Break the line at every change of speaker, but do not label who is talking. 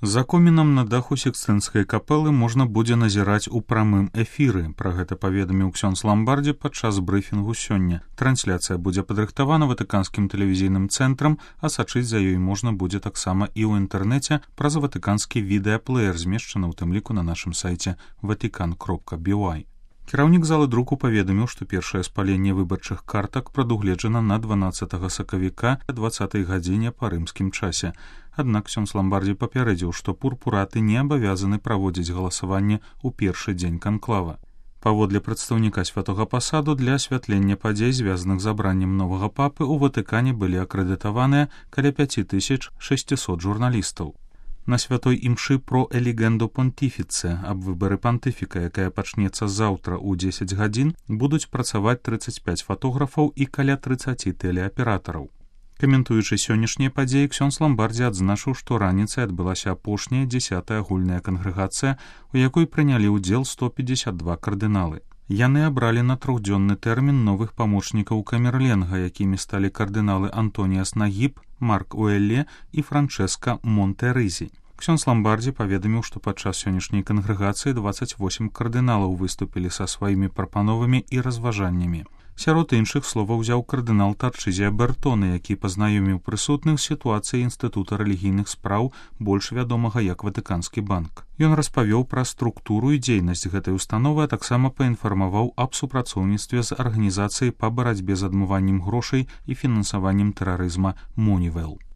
За комінам на даху Сікстынскай капэлы можна будзе назіраць у прамым эфіры. Пра гэта паведаміў ксёндз Ламбардзі падчас брыфінгу сёння. Трансляцыя будзе падрыхтавана ватыканскім тэлевізійным цэнтрам, а сачыць за ёй можна будзе таксама і ў інтэрнэце праз ватыканскі відэаплеер, змешчаны ў тым ліку на нашым сайце vatican.by. Кіраўнік залы друку паведаміў, што першае спаленне выбарчых картак прадугледжана на 12 сакавіка 20 гадзіне па рымскім часе. Аднак ксёндз Ламбардзі папярэдзіў, што пурпураты не абавязаны праводзіць галасаванне ў першы дзень канклава. Паводле прадстаўніка святога пасаду, для асвятлення падзей, звязаных з абраннем новага папы, у Ватыкане былі акрэдытаваныя каля 5600 журналістаў. На святой імшы про элегенду понтифіце аб выбары пантыфіка, якая пачнецца заўтра ў 10 гадзін, будуць працаваць 35 фатографаў і каля 30 тэлеаператараў. Каментуючы сённяшнія падзеі, ксёндз Ламбардзі адзначыў, што раніцай адбылася апошняя 10-я агульная кангрэгацыя, у якой прынялі ўдзел 152 кардыналы. Яны абралі на 3-дзённы тэрмін новых памочнікаў камерленга, якімі сталі кардыналы Антоніас Нагіб, Марк Уэлле і Франчэска Монтерызі. Ксёндз Ламбардзі паведаміў, што падчас сённяшняй кангрэгацыі 28 кардыналаў выступілі са сваімі прапановамі і разважаннямі. Сярод іншых слова ўзяў кардынал Тарчызія Бертоне, які пазнаёміў прысутных з сітуацыяй Інстытута рэлігійных спраў, больш вядомага як Ватыканскі банк. Ён распавёў пра структуру і дзейнасць гэтай установы, а таксама паінфармаваў аб супрацоўніцтве з арганізацыяй па барацьбе з адмываннем грошай і фінансаваннем тэрарызма Moneyval.